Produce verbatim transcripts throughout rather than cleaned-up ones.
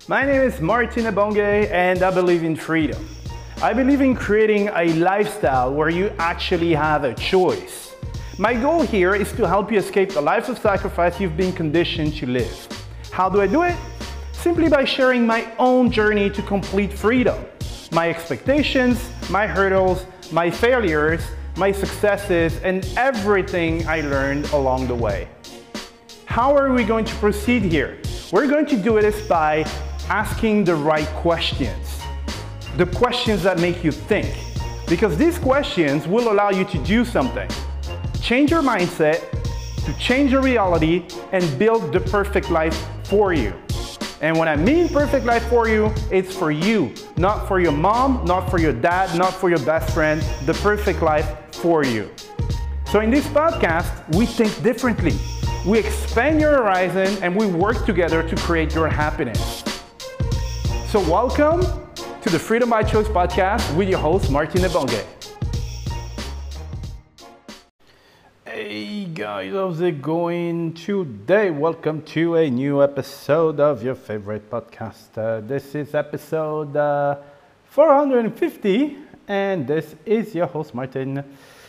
My name is Martin Ebonge and I believe in freedom. I believe in creating a lifestyle where you actually have a choice. My goal here is to help you escape the life of sacrifice you've been conditioned to live. How do I do it? Simply by sharing my own journey to complete freedom. My expectations, my hurdles, my failures, my successes, and everything I learned along the way. How are we going to proceed here? We're going to do this by asking the right questions. The questions that make you think. Because these questions will allow you to do something. Change your mindset, to change your reality, and build the perfect life for you. And when I mean perfect life for you, it's for you, not for your mom, not for your dad, not for your best friend, the perfect life for you. So in this podcast, we think differently. We expand your horizon and we work together to create your happiness. So welcome to the Freedom by Choice podcast with your host, Martin Ebonge. Hey guys, how's it going today? Welcome to a new episode of your favorite podcast. Uh, this is episode uh, four hundred fifty and this is your host, Martin.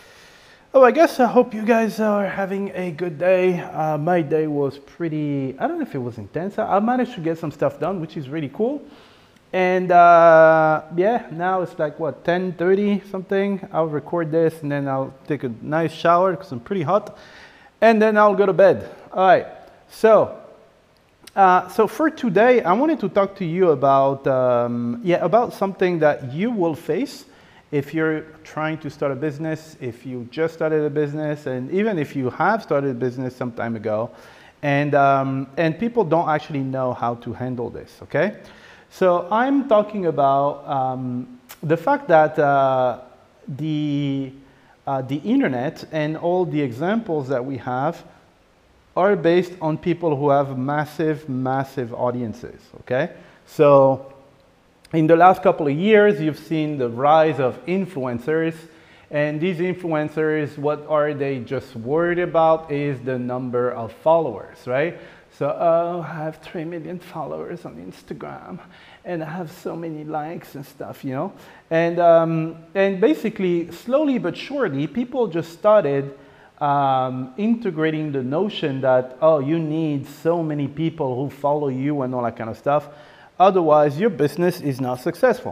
Oh, I guess I hope you guys are having a good day. Uh, my day was pretty, I don't know if it was intense. I, I managed to get some stuff done, which is really cool. And uh, yeah, now it's like what, ten thirty something. I'll record this and then I'll take a nice shower because I'm pretty hot. And then I'll go to bed. All right, so uh, so for today, I wanted to talk to you about, um, yeah, about something that you will face if you're trying to start a business, if you just started a business, and even if you have started a business some time ago, and, um, and people don't actually know how to handle this, okay? So I'm talking about um, the fact that uh, the, uh, the internet and all the examples that we have are based on people who have massive, massive audiences, okay? So in the last couple of years, you've seen the rise of influencers, and these influencers, what are they just worried about is the number of followers, right? So, oh, I have three million followers on Instagram, and I have so many likes and stuff, you know? And, um, and basically, slowly but surely, people just started um, integrating the notion that, oh, you need so many people who follow you and all that kind of stuff. Otherwise, your business is not successful.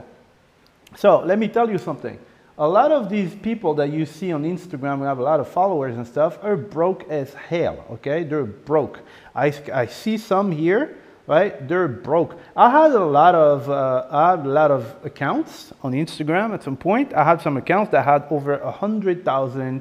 So let me tell you something. A lot of these people that you see on Instagram who have a lot of followers and stuff are broke as hell, okay? They're broke. I, I see some here, right? They're broke. I had a lot of, uh, I had a lot of accounts on Instagram at some point. I had some accounts that had over one hundred thousand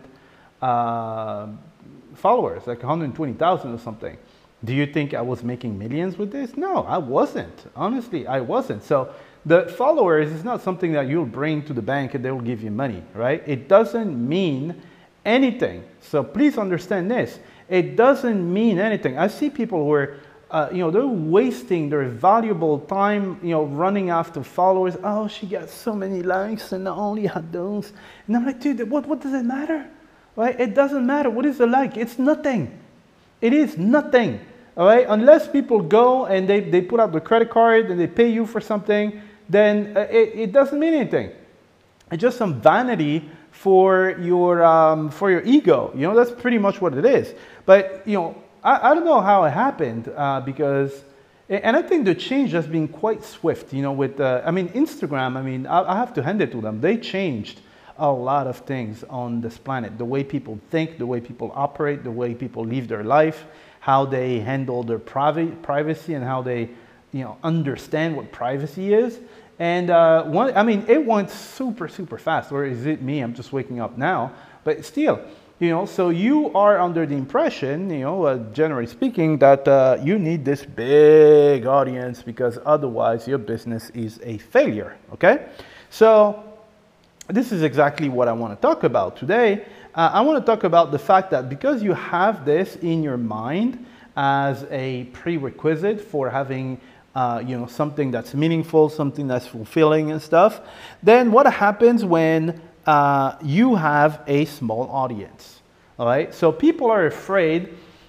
uh, followers, like one hundred twenty thousand or something. Do you think I was making millions with this? No, I wasn't. Honestly, I wasn't. So the followers is not something that you'll bring to the bank and they will give you money, right? It doesn't mean anything. So please understand this. It doesn't mean anything. I see people who are, uh, you know, they're wasting their valuable time, you know, running after followers. Oh, she got so many likes and I only had those. And I'm like, dude, what, what does it matter? Right? It doesn't matter. What is the like? It's nothing. It is nothing, all right? Unless people go and they, they put out the credit card and they pay you for something, then it, it doesn't mean anything. It's just some vanity for your, um, for your ego. You know, that's pretty much what it is. But, you know, I, I don't know how it happened uh, because, and I think the change has been quite swift, you know, with, uh, I mean, Instagram, I mean, I, I have to hand it to them. They changed a lot of things on this planet. The way people think, the way people operate, the way people live their life, how they handle their private privacy and how they, you know, understand what privacy is. And uh, one, I mean, it went super, super fast. Or is it me? I'm just waking up now. But still, you know, so you are under the impression, you know, uh, generally speaking, that uh, you need this big audience because otherwise your business is a failure, okay? So this is exactly what I want to talk about today. Uh, I want to talk about the fact that because you have this in your mind as a prerequisite for having uh, you know, something that's meaningful, something that's fulfilling and stuff, then what happens when uh, you have a small audience? All right, so people are afraid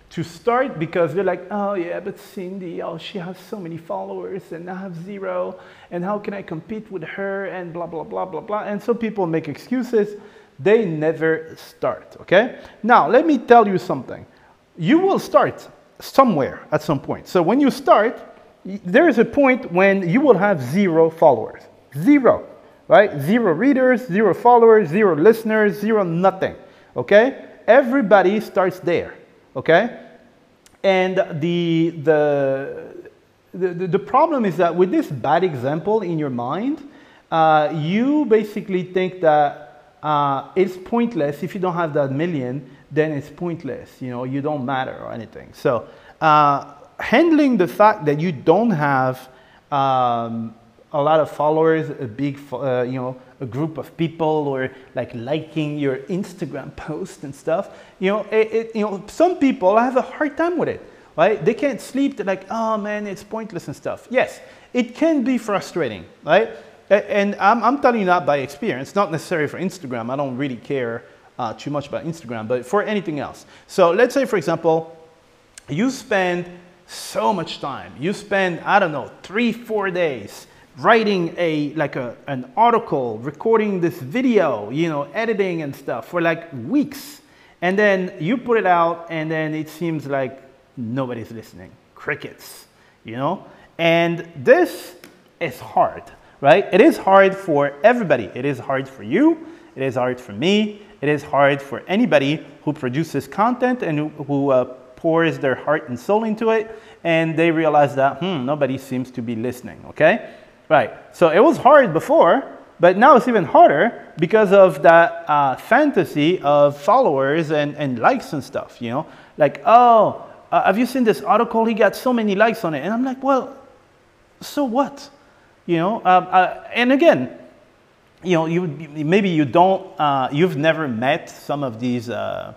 to start because they're like, oh yeah, but Cindy, oh, she has so many followers and I have zero, and how can I compete with her, and blah, blah, blah, blah, blah. And so people make excuses. They never start, okay? Now, let me tell you something. You will start somewhere at some point. So when you start, there is a point when you will have zero followers. Zero, right? Zero readers, zero followers, zero listeners, zero nothing, okay? Everybody starts there, okay? And the, the, the, the problem is that with this bad example in your mind, uh, you basically think that uh, it's pointless. If you don't have that million, then it's pointless. You know, you don't matter or anything. So uh, handling the fact that you don't have um, a lot of followers, a big, uh, you know, a group of people, or like liking your Instagram post and stuff, you know, it, it, you know, some people have a hard time with it, right? They can't sleep. They're like, oh man, it's pointless and stuff. Yes, it can be frustrating, right? And I'm, I'm telling you that by experience, not necessarily for Instagram. I don't really care uh, too much about Instagram, but for anything else. So let's say, for example, you spend so much time. You spend, I don't know, three, four days writing a like a an article, recording this video, you know, editing and stuff for like weeks, and then you put it out, and then it seems like nobody's listening. Crickets, you know. And this is hard, right? It is hard for everybody. It is hard for you. It is hard for me. It is hard for anybody who produces content and who, who uh, pours their heart and soul into it, and they realize that hmm, nobody seems to be listening. Okay. Right, so it was hard before, but now it's even harder because of that uh, fantasy of followers and, and likes and stuff, you know? Like, oh, uh, have you seen this article? He got so many likes on it. And I'm like, well, so what? You know, um, uh, and again, you know, you maybe you don't, uh, you've never met some of these uh,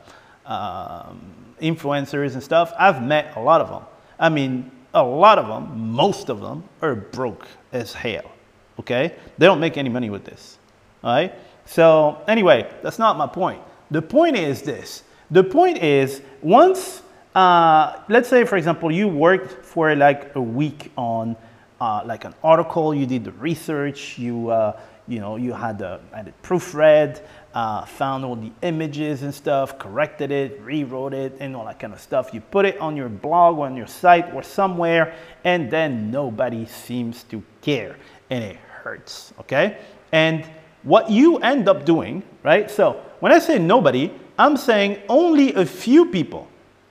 um, influencers and stuff. I've met a lot of them. I mean, a lot of them, most of them, are broke as hell, okay? They don't make any money with this, all right? So anyway, that's not my point. The point is this. The point is, once, uh, let's say, for example, you worked for like a week on uh, like an article, you did the research, you, uh, you know, you had, the, had it proofread, Uh, found all the images and stuff, corrected it, rewrote it, and all that kind of stuff. You put it on your blog or on your site or somewhere, and then nobody seems to care, and it hurts, okay? And what you end up doing, right? So when I say nobody, I'm saying only a few people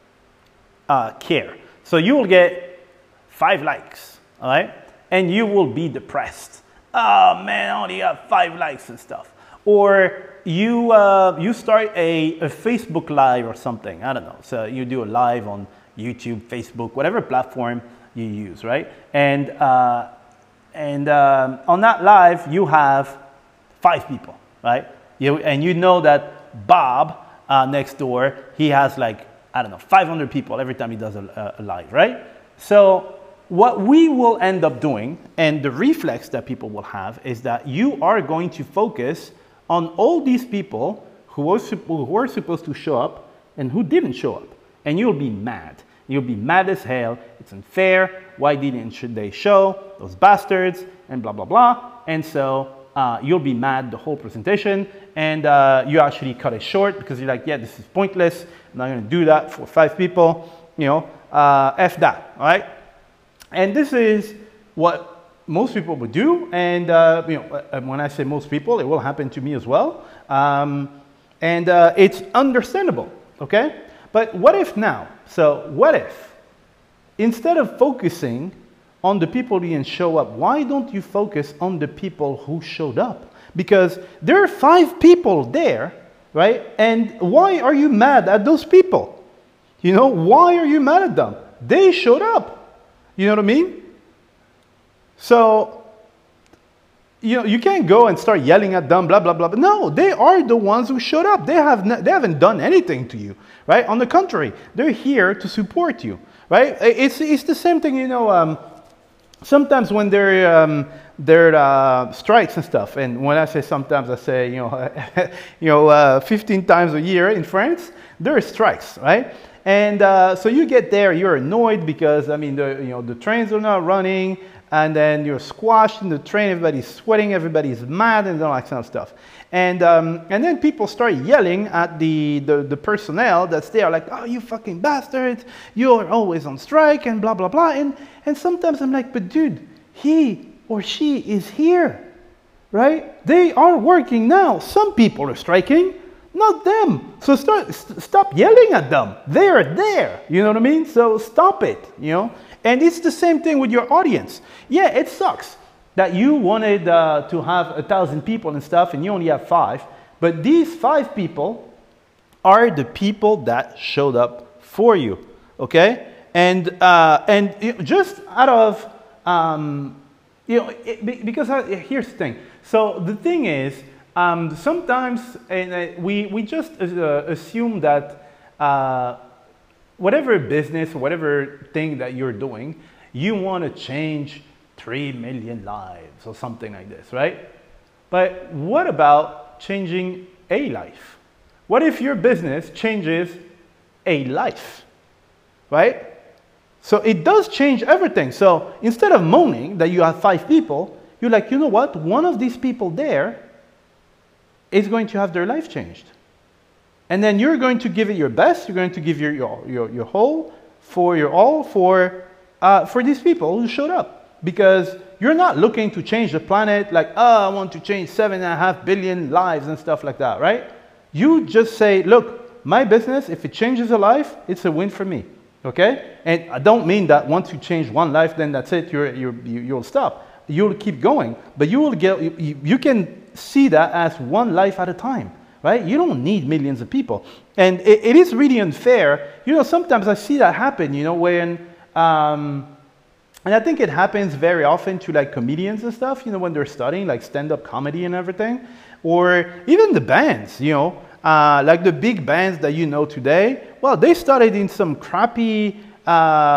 uh, care. So you will get five likes, all right? And you will be depressed. Oh man, I only got five likes and stuff. Or you, uh, you start a, a Facebook Live or something, I don't know. So you do a live on YouTube, Facebook, whatever platform you use, right? And, uh, and um, on that live, you have five people, right? You, and you know that Bob uh, next door, he has like, I don't know, five hundred people every time he does a, a live, right? So what we will end up doing, and the reflex that people will have, is that you are going to focus on all these people who were, who were supposed to show up and who didn't show up. And you'll be mad. You'll be mad as hell. It's unfair. Why didn't they show? Those bastards, and blah, blah, blah. And so uh, you'll be mad the whole presentation, and uh, you actually cut it short because you're like, yeah, this is pointless. I'm not going to do that for five people. You know, uh, F that, all right? And this is what most people would do, and uh, you know, when I say most people, it will happen to me as well, um, and uh, it's understandable, okay? But what if now? So what if, instead of focusing on the people who didn't show up, why don't you focus on the people who showed up? Because there are five people there, right? And why are you mad at those people? You know, why are you mad at them? They showed up. You know what I mean? So, you know, you can't go and start yelling at them, blah, blah, blah. But no, they are the ones who showed up. They, have they haven't done anything to you, right? On the contrary, they're here to support you, right? It's, it's the same thing, you know, um, sometimes when there are um, there uh, strikes and stuff, and when I say sometimes, I say, you know, you know, uh, fifteen times a year in France, there are strikes, right? And uh, so you get there, you're annoyed because, I mean, the, you know, the trains are not running, and then you're squashed in the train, everybody's sweating, everybody's mad, and all that kind of stuff. And, um, and then people start yelling at the, the, the personnel that's there, like, oh, you fucking bastards, you're always on strike, and blah, blah, blah. And, and sometimes I'm like, but dude, he or she is here, right? They are working now. Some people are striking, not them. So start, st stop yelling at them. They are there, you know what I mean? So stop it, you know? And it's the same thing with your audience. Yeah, it sucks that you wanted uh, to have a thousand people and stuff and you only have five, but these five people are the people that showed up for you, okay? And, uh, and you know, just out of, um, you know, it, because I, here's the thing. So the thing is, um, sometimes and, uh, we, we just uh, assume that uh, whatever business, whatever thing that you're doing, you want to change three million lives or something like this, right? But what about changing a life? What if your business changes a life, right? So it does change everything. So instead of moaning that you have five people, you're like, you know what? One of these people there is going to have their life changed. And then you're going to give it your best. You're going to give your, your, your, your whole, for your all, for, uh, for these people who showed up. Because you're not looking to change the planet like, oh, I want to change seven and a half billion lives and stuff like that, right? You just say, look, my business, if it changes a life, it's a win for me, okay? And I don't mean that once you change one life, then that's it, you're, you're, you, you'll stop. You'll keep going, but you will get, you, you can see that as one life at a time, right? You don't need millions of people. And it, it is really unfair. You know, sometimes I see that happen, you know, when, um, and I think it happens very often to like comedians and stuff, you know, when they're studying like stand-up comedy and everything, or even the bands, you know, uh, like the big bands that you know today. Well, they started in some crappy, uh,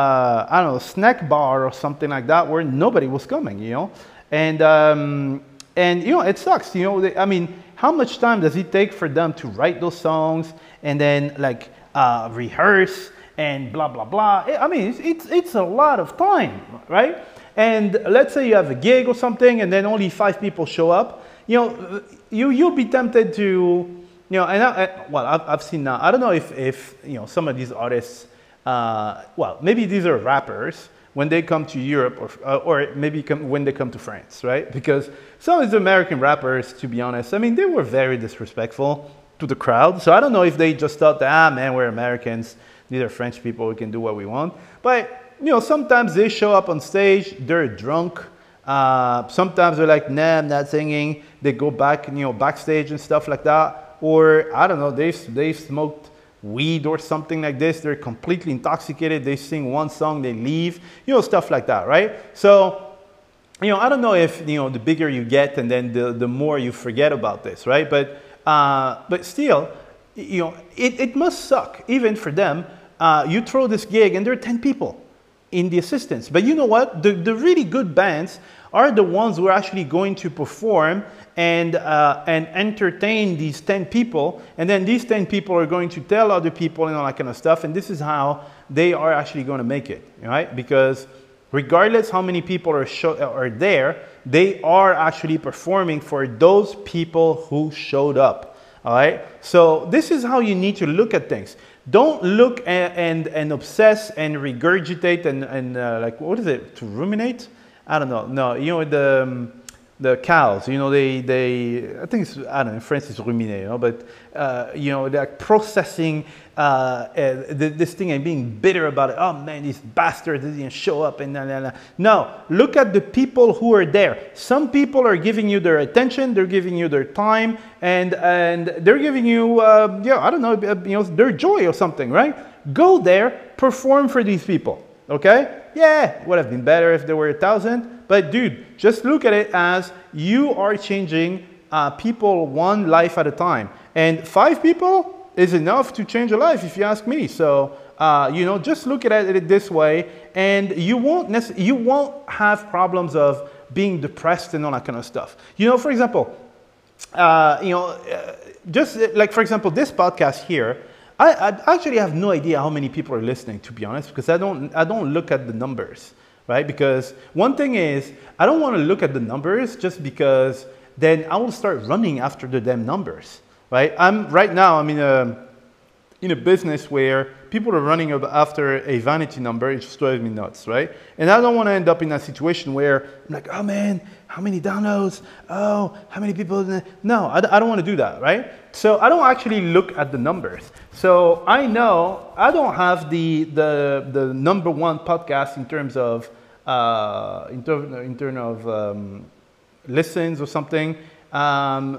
I don't know, snack bar or something like that where nobody was coming, you know, and, um, and you know, it sucks, you know, they, I mean, how much time does it take for them to write those songs and then like uh, rehearse and blah, blah, blah. I mean, it's, it's, it's a lot of time, right? And let's say you have a gig or something and then only five people show up. You know, you, you'll be tempted to, you know, and I, I, well, I've, I've seen now, I don't know if, if, you know, some of these artists, uh, well, maybe these are rappers when they come to Europe or, uh, or maybe come, when they come to France, right? Because some of these American rappers, to be honest, I mean, they were very disrespectful to the crowd. So I don't know if they just thought that, ah, man, we're Americans. These are French people, we can do what we want. But, you know, sometimes they show up on stage, they're drunk. Uh, sometimes they're like, nah, I'm not singing. They go back, you know, backstage and stuff like that. Or, I don't know, they've, they've smoked weed or something like this. They're completely intoxicated. They sing one song, they leave. You know, stuff like that, right? So, you know, I don't know if, you know, the bigger you get and then the, the more you forget about this, right? But, uh, but still, you know, it, it must suck, even for them. Uh, you throw this gig and there are ten people in the assistance. But you know what? The, the really good bands are the ones who are actually going to perform and, uh, and entertain these ten people. And then these ten people are going to tell other people and all that kind of stuff. And this is how they are actually going to make it, right? Because regardless how many people are, show, are there, they are actually performing for those people who showed up, all right? So this is how you need to look at things. Don't look and, and, and obsess and regurgitate and, and uh, like, what is it, to ruminate? I don't know. No, you know, the, um, the cows, you know, they, they, I think it's, I don't know, in French it's ruminer, you know, but, uh, you know, they're processing uh, uh, this thing and being bitter about it. Oh man, these bastards didn't show up and blah, blah, blah. No, look at the people who are there. Some people are giving you their attention, they're giving you their time, and, and they're giving you, uh, yeah, I don't know, you know, their joy or something, right? Go there, perform for these people, okay? Yeah, would have been better if there were a thousand, but dude, just look at it as you are changing uh, people one life at a time. And five people is enough to change a life, if you ask me. So, uh, you know, just look at it this way, and you won't, necess you won't have problems of being depressed and all that kind of stuff. You know, for example, uh, you know, uh, just like, for example, this podcast here, I, I actually have no idea how many people are listening, to be honest, because I don't, I don't look at the numbers, right? Because one thing is, I don't want to look at the numbers just because then I will start running after the damn numbers, right? I'm right now, I'm in a, in a business where people are running after a vanity number. It just drives me nuts, right? And I don't want to end up in a situation where I'm like, oh man, how many downloads? Oh, how many people? No, I, I don't want to do that, right? So I don't actually look at the numbers. So I know I don't have the the, the number one podcast in terms of uh, in, ter in terms of um, listens or something um,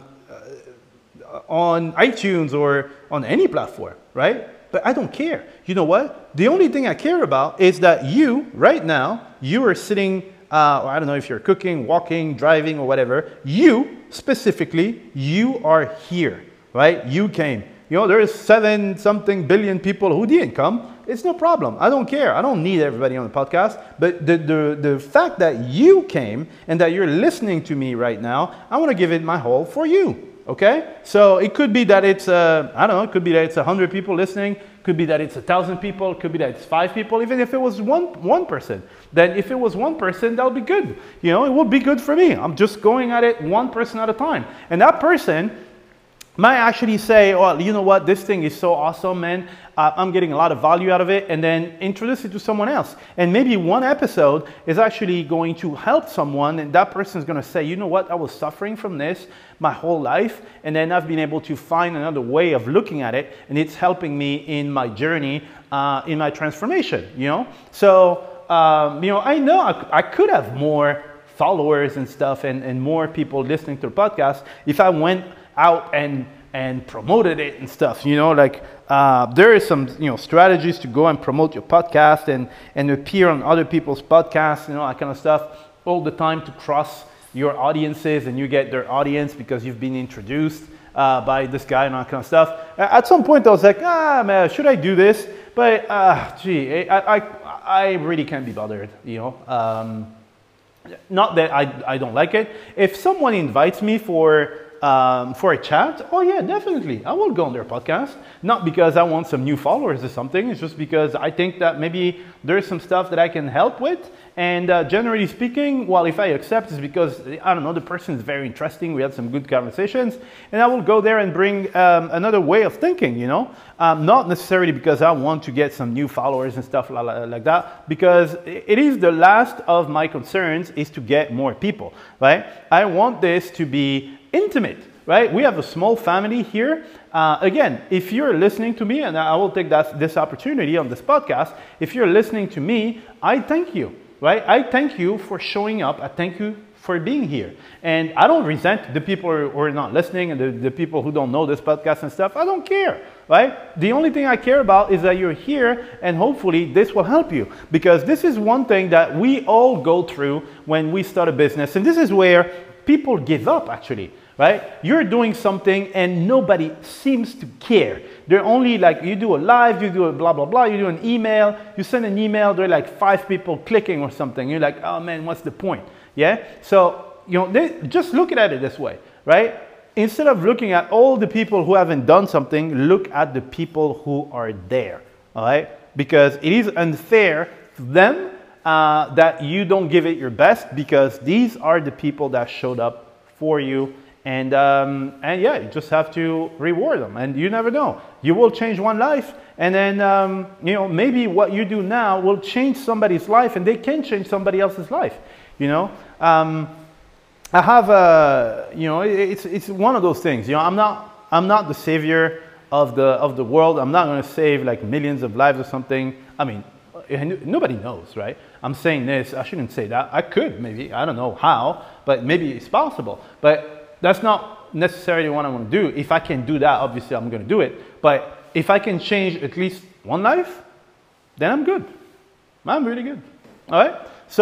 on iTunes or on any platform, right? But I don't care. You know what? The only thing I care about is that you, right now, you are sitting, uh, or I don't know if you're cooking, walking, driving, or whatever. You, specifically, you are here, right? You came. You know, there's seven something billion people who didn't come. It's no problem. I don't care. I don't need everybody on the podcast. But the, the, the fact that you came and that you're listening to me right now, I want to give it my whole for you. Okay, so it could be that it's, uh, I don't know, it could be that it's a hundred people listening, could be that it's a thousand people, could be that it's five people, even if it was one, one person. Then if it was one person, that would be good. You know, it would be good for me. I'm just going at it one person at a time. And that person might actually say, well, you know what, this thing is so awesome, man. Uh, I'm getting a lot of value out of it, and then introduce it to someone else. And maybe one episode is actually going to help someone, and that person is going to say, you know what, I was suffering from this my whole life, and then I've been able to find another way of looking at it, and it's helping me in my journey, uh, in my transformation, you know? So, um, you know, I know I, I could have more followers and stuff and, and more people listening to the podcast if I went out and and promoted it and stuff, you know, like uh, there is some, you know, strategies to go and promote your podcast and, and appear on other people's podcasts, you know, that kind of stuff all the time to cross your audiences and you get their audience because you've been introduced uh, by this guy and that kind of stuff. At some point I was like, ah, man, should I do this? But, uh, gee, I, I, I really can't be bothered, you know. Um, not that I, I don't like it. If someone invites me for Um, for a chat, oh yeah, definitely. I will go on their podcast. Not because I want some new followers or something. It's just because I think that maybe there's some stuff that I can help with. And uh, generally speaking, well, if I accept, it's because, I don't know, the person is very interesting. We had some good conversations. And I will go there and bring um, another way of thinking, you know. Um, not necessarily because I want to get some new followers and stuff like that. Because it is the last of my concerns is to get more people, right? I want this to be intimate, right? We have a small family here. Uh, again, if you're listening to me, and I will take that, this opportunity on this podcast, if you're listening to me, I thank you, right? I thank you for showing up. I thank you for being here. And I don't resent the people who are not listening and the, the people who don't know this podcast and stuff. I don't care, right? The only thing I care about is that you're here and hopefully this will help you, because this is one thing that we all go through when we start a business. And this is where people give up, actually. Right? You're doing something and nobody seems to care. They're only like, you do a live, you do a blah, blah, blah, you do an email, you send an email, there are like five people clicking or something. You're like, oh man, what's the point? Yeah? So, you know, they, just look at it this way, right? Instead of looking at all the people who haven't done something, look at the people who are there, all right? Because it is unfair to them uh, that you don't give it your best, because these are the people that showed up for you. And, um, and yeah, you just have to reward them. And you never know. You will change one life. And then, um, you know, maybe what you do now will change somebody's life. And they can change somebody else's life, you know. Um, I have, a, you know, it's, it's one of those things. You know, I'm not, I'm not the savior of the, of the world. I'm not going to save like millions of lives or something. I mean, nobody knows, right? I'm saying this. I shouldn't say that. I could maybe. I don't know how. But maybe it's possible. But that's not necessarily what I want to do. If I can do that, obviously I'm going to do it. But if I can change at least one life, then I'm good. I'm really good. All right.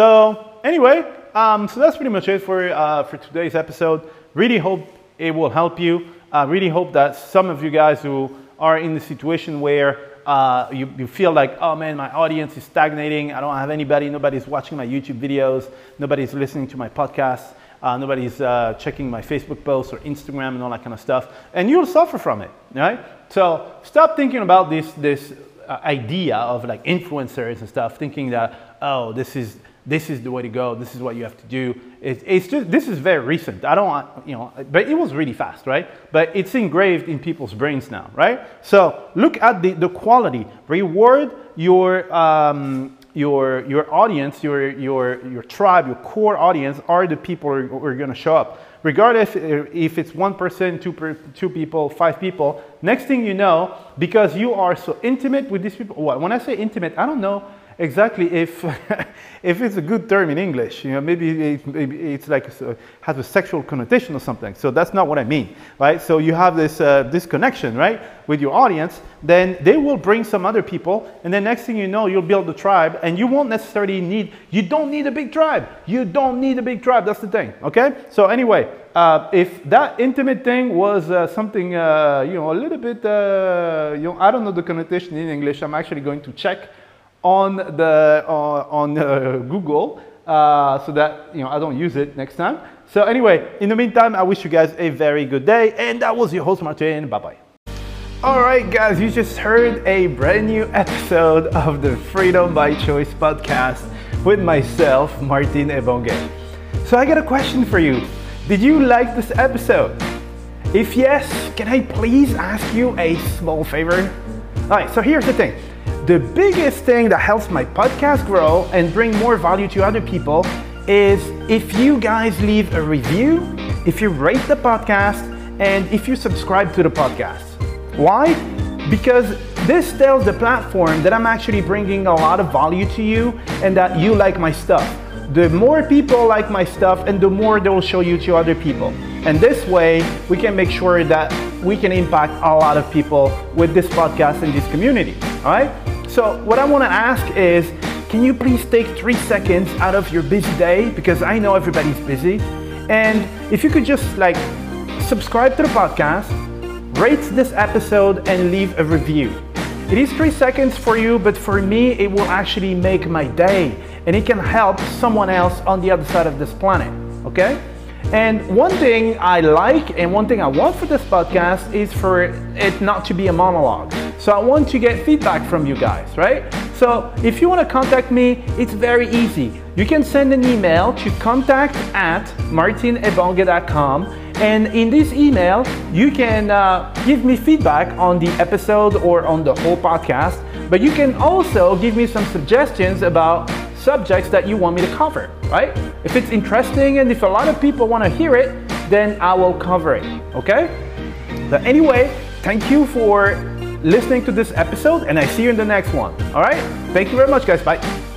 So anyway, um, so that's pretty much it for uh, for today's episode. Really hope it will help you. I really hope that some of you guys who are in the situation where uh, you, you feel like, oh man, my audience is stagnating. I don't have anybody. Nobody's watching my YouTube videos. Nobody's listening to my podcasts. Uh, nobody's uh, checking my Facebook posts or Instagram and all that kind of stuff. And you'll suffer from it, right? So stop thinking about this, this uh, idea of like influencers and stuff, thinking that, oh, this is, this is the way to go. This is what you have to do. It, it's just, this is very recent. I don't want, you know, but it was really fast, right? But it's engraved in people's brains now, right? So look at the, the quality. Reward your, um, your, your audience, your, your, your tribe, your core audience are the people who are, who are going to show up. Regardless if it's one person, two, per, two people, five people, next thing you know, because you are so intimate with these people, well, when I say intimate, I don't know exactly if if it's a good term in English. You know, maybe, it, maybe it's like a, has a sexual connotation or something. So that's not what I mean, right? So you have this uh, this connection, right, with your audience. Then they will bring some other people, and then next thing you know, you'll build a tribe, and you won't necessarily need. You don't need a big tribe. You don't need a big tribe. That's the thing. Okay. So anyway, uh, if that intimate thing was uh, something, uh, you know, a little bit, uh, you know, I don't know the connotation in English. I'm actually going to check on the uh, on uh, Google uh, so that you know I don't use it next time. So anyway, in the meantime, I wish you guys a very good day, and that was your host Martin. Bye bye. All right, guys, you just heard a brand new episode of the Freedom by Choice podcast with myself, Martin Ebonge. So I got a question for you. Did you like this episode? If yes, can I please ask you a small favor? All right, so here's the thing. The biggest thing that helps my podcast grow and bring more value to other people is if you guys leave a review, if you rate the podcast, and if you subscribe to the podcast. Why? Because this tells the platform that I'm actually bringing a lot of value to you and that you like my stuff. The more people like my stuff, and the more they will show you to other people. And this way, we can make sure that we can impact a lot of people with this podcast and this community. All right? So what I want to ask is, can you please take three seconds out of your busy day, because I know everybody's busy, and if you could just like subscribe to the podcast, rate this episode, and leave a review. It is three seconds for you, but for me, it will actually make my day, and it can help someone else on the other side of this planet, okay? And one thing I like and one thing I want for this podcast is for it not to be a monologue. So I want to get feedback from you guys, right? So if you want to contact me, it's very easy. You can send an email to contact at martin ebonge dot com, and in this email, you can uh, give me feedback on the episode or on the whole podcast, but you can also give me some suggestions about subjects that you want me to cover, right? If it's interesting and if a lot of people want to hear it, then I will cover it, okay? But anyway, thank you for listening to this episode, and I see you in the next one, all right? Thank you very much, guys. Bye.